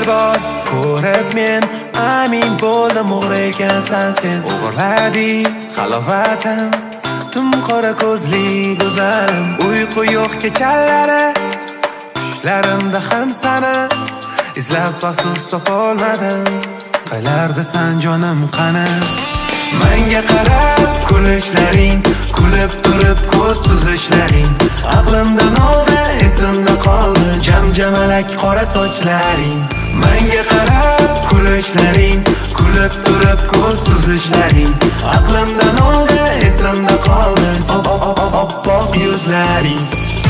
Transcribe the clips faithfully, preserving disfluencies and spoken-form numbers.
bir bor ko'rib men amin bo'ldim, o'g'ri ekansan sen. O'g'irlading halovatim, tum qora ko'zli go'zalim. Uyqu yo'q kechalari, tushlarimda ham sana izlab afsus topolmadim. Qaylardasan jonim qani? Menga qarab kulishlaring, kulib turib ko'z suzishlaring aqlimdan oldi, esimda qoldi jam-jamalak qora sochlaring. Menga qarab kulishlaring, kulib turib ko'z suzishlaring aqlimdan oldi, esimda qoldi oppoq yuzlaring.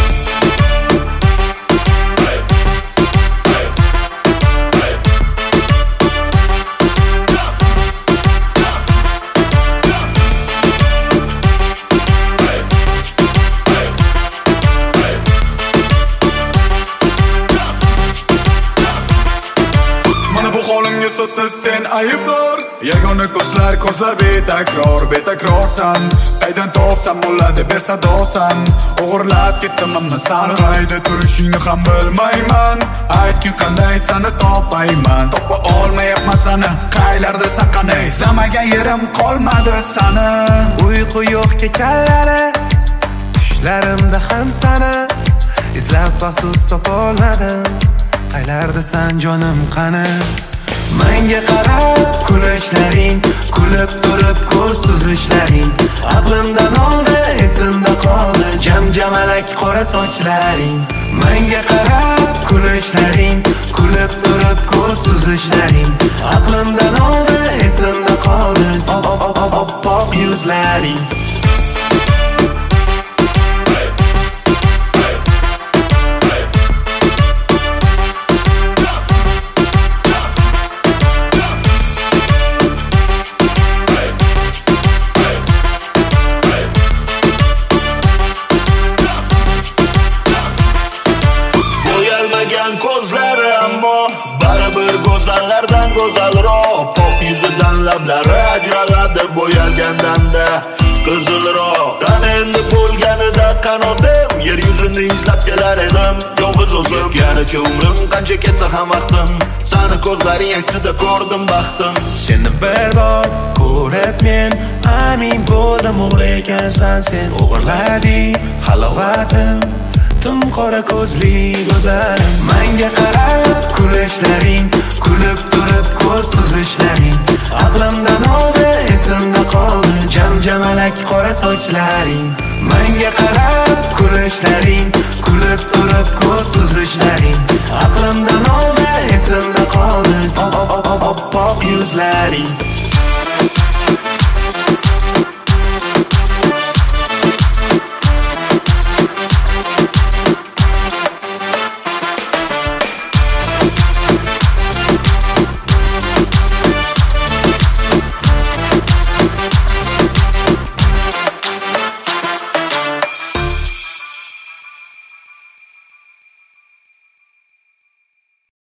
So'zsiz sen aybdor, yagona ko'zlar, ko'zlar betakror, betakrorsan. Qaydan topsam bo'ladi ber sadosan. O'g'irlab ketdim ammo sani qayda turishingni ham bilmayman. Aytgin qanday seni topayman, topa olmayapman seni. Qaylarda saqanay, izlamagan yerim qolmadi seni. Uyqu yo'q kechalari, tushlarimda ham sana izlab afsus topolmadim. Qaylardasan jonim qani? Menga qarab kulishlaring, kulib turib ko'z suzishlaring aqlimdan oldi, esimda qoldi jam-jamalak qora sochlaring. Menga qarab kulishlaring, kulib turib ko'z suzishlaring aqlimdan oldi, esimda qoldi oppoq yuzlaring. Ko'zlari ammo baribir go'zallardan go'zalroq. Pop yuzidan lablari ajraladi bo'yalgandanda qizilroq. Dan endi bo'lganida qanotim, yer yuzini izlab kelar edim yolg'iz o'zim. Yetganicha umrim qancha ketsa ham vaqtim, seni ko'zlaring aksida ko'rdim baxtim. Seni bir bor ko'rib men amin bo'ldim, o'g'ri ekansan sen. O'g'irlading halovatim, tum qora ko'zli go'zalim. Menga qarab kulishlaring, kulib turib ko'z suzishlaring aqlimdan oldi, esimda qoldi jam-jamalak qora sochlaring. Menga qarab kulishlaring, kulib turib ko'z suzishlaring aqlimdan oldi, esimda qoldi oppoq yuzlaring.